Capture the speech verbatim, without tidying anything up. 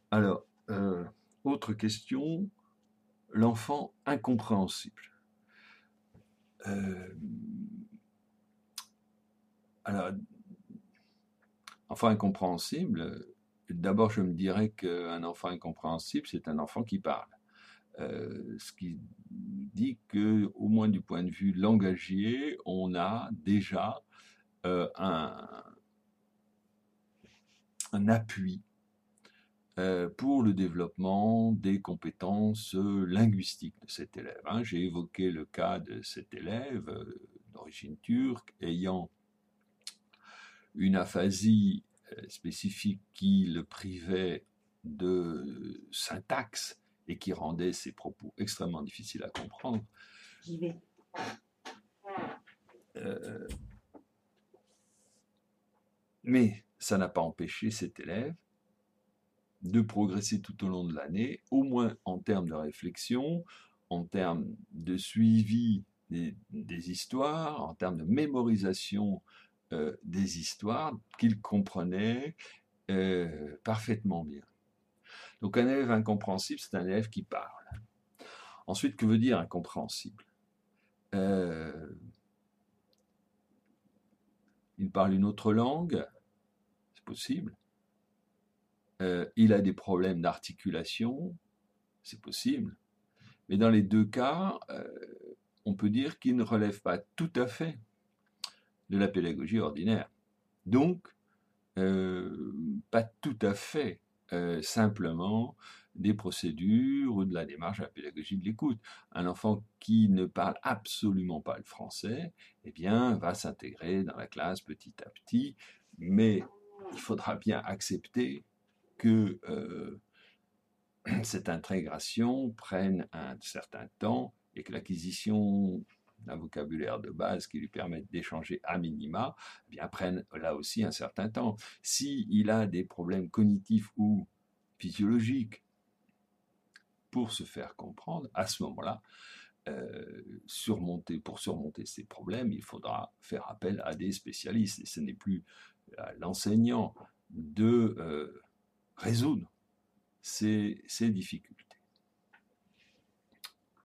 Alors, euh, autre question, l'enfant incompréhensible. Euh, alors, enfant incompréhensible, d'abord je me dirais qu'un enfant incompréhensible, c'est un enfant qui parle. Euh, ce qui dit que, au moins du point de vue langagier, on a déjà euh, un, un appui euh, pour le développement des compétences linguistiques de cet élève. Hein. J'ai évoqué le cas de cet élève euh, d'origine turque ayant une aphasie euh, spécifique qui le privait de syntaxe et qui rendait ses propos extrêmement difficiles à comprendre. J'y vais. Euh, mais ça n'a pas empêché cet élève de progresser tout au long de l'année, au moins en termes de réflexion, en termes de suivi des, des histoires, en termes de mémorisation euh, des histoires qu'il comprenait euh, parfaitement bien. Donc un élève incompréhensible, c'est un élève qui parle. Ensuite, que veut dire incompréhensible? euh, Il parle une autre langue, c'est possible. Euh, il a des problèmes d'articulation, c'est possible. Mais dans les deux cas, euh, on peut dire qu'il ne relève pas tout à fait de la pédagogie ordinaire. Donc, euh, pas tout à fait euh, simplement des procédures ou de la démarche à la pédagogie de l'écoute. Un enfant qui ne parle absolument pas le français, eh bien, va s'intégrer dans la classe petit à petit, mais il faudra bien accepter que euh, cette intégration prenne un certain temps et que l'acquisition d'un vocabulaire de base qui lui permette d'échanger à minima, eh bien, prenne là aussi un certain temps. S'il a des problèmes cognitifs ou physiologiques pour se faire comprendre, à ce moment-là, euh, surmonter, pour surmonter ces problèmes, il faudra faire appel à des spécialistes. Et ce n'est plus à l'enseignant de euh, résoudre ces, ces difficultés.